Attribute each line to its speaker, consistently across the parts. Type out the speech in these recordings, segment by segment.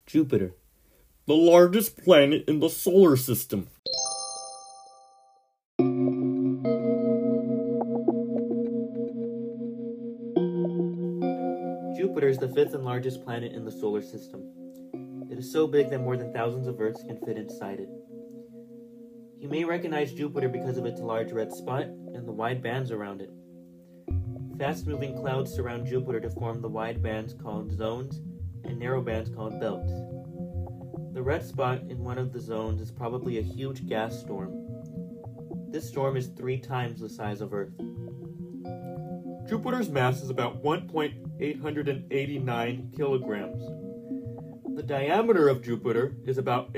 Speaker 1: Jupiter, the largest planet in the solar system.
Speaker 2: Jupiter is the fifth and largest planet in the solar system. It is so big that more than thousands of Earths can fit inside it. You may recognize Jupiter because of its large red spot and the wide bands around it. Fast-moving clouds surround Jupiter to form the wide bands called zones and narrow bands called belts. The red spot in one of the zones is probably a huge gas storm. This storm is 3 times the size of Earth.
Speaker 1: Jupiter's mass is about 1.889 kilograms. The diameter of Jupiter is about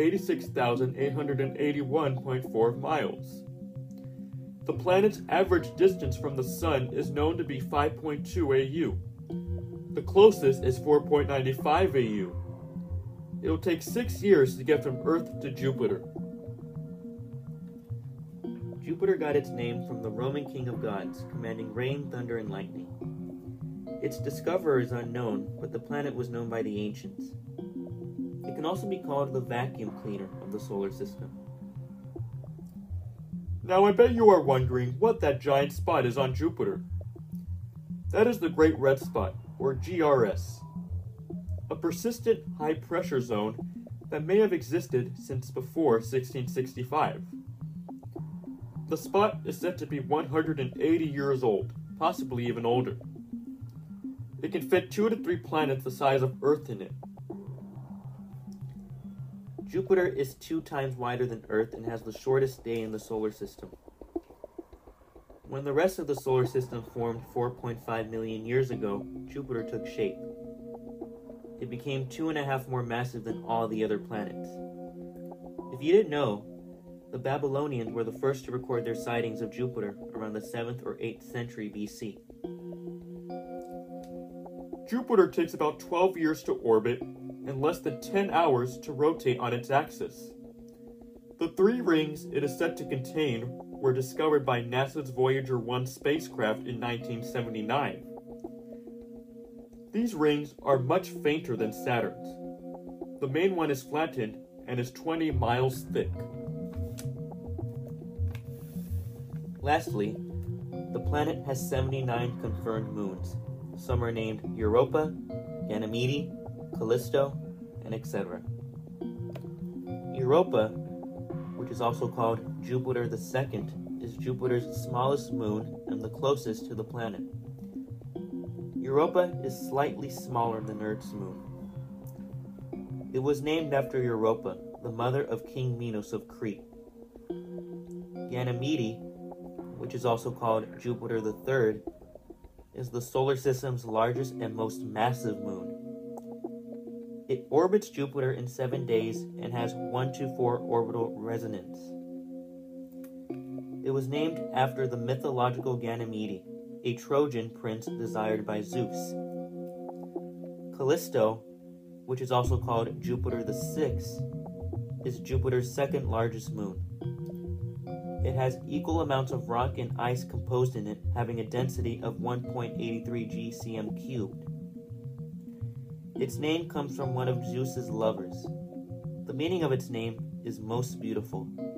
Speaker 1: 86,881.4 miles. The planet's average distance from the Sun is known to be 5.2 AU. The closest is 4.95 AU. It will take 6 years to get from Earth to Jupiter.
Speaker 2: Jupiter got its name from the Roman king of gods, commanding rain, thunder, and lightning. Its discoverer is unknown, but the planet was known by the ancients. It can also be called the vacuum cleaner of the solar system.
Speaker 1: Now I bet you are wondering what that giant spot is on Jupiter. That is the Great Red Spot, or GRS, a persistent high-pressure zone that may have existed since before 1665. The spot is said to be 180 years old, possibly even older. It can fit 2 to 3 planets the size of Earth in it.
Speaker 2: Jupiter is 2 times wider than Earth and has the shortest day in the solar system. When the rest of the solar system formed 4.5 million years ago, Jupiter took shape. It became 2.5 more massive than all the other planets. If you didn't know, the Babylonians were the first to record their sightings of Jupiter around the 7th or 8th century BC.
Speaker 1: Jupiter takes about 12 years to orbit and less than 10 hours to rotate on its axis. The 3 rings it is said to contain were discovered by NASA's Voyager 1 spacecraft in 1979. These rings are much fainter than Saturn's. The main one is flattened and is 20 miles thick.
Speaker 2: Lastly, the planet has 79 confirmed moons. Some are named Europa, Ganymede, Callisto, and etc. Europa, which is also called Jupiter the Second, is Jupiter's smallest moon and the closest to the planet. Europa is slightly smaller than Earth's moon. It was named after Europa, the mother of King Minos of Crete. Ganymede, which is also called Jupiter the Third, is the solar system's largest and most massive moon. It orbits Jupiter in 7 days and has 1-4 orbital resonance. It was named after the mythological Ganymede, a Trojan prince desired by Zeus. Callisto, which is also called Jupiter the Sixth, is Jupiter's second largest moon. It has equal amounts of rock and ice composed in it, having a density of 1.83 GCM cubed. Its name comes from one of Zeus's lovers. The meaning of its name is most beautiful.